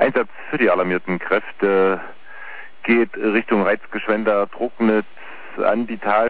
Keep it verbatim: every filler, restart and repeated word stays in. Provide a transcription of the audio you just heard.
Einsatz für die alarmierten Kräfte geht Richtung Reizgeschwender, Drucknitz, an die Tal.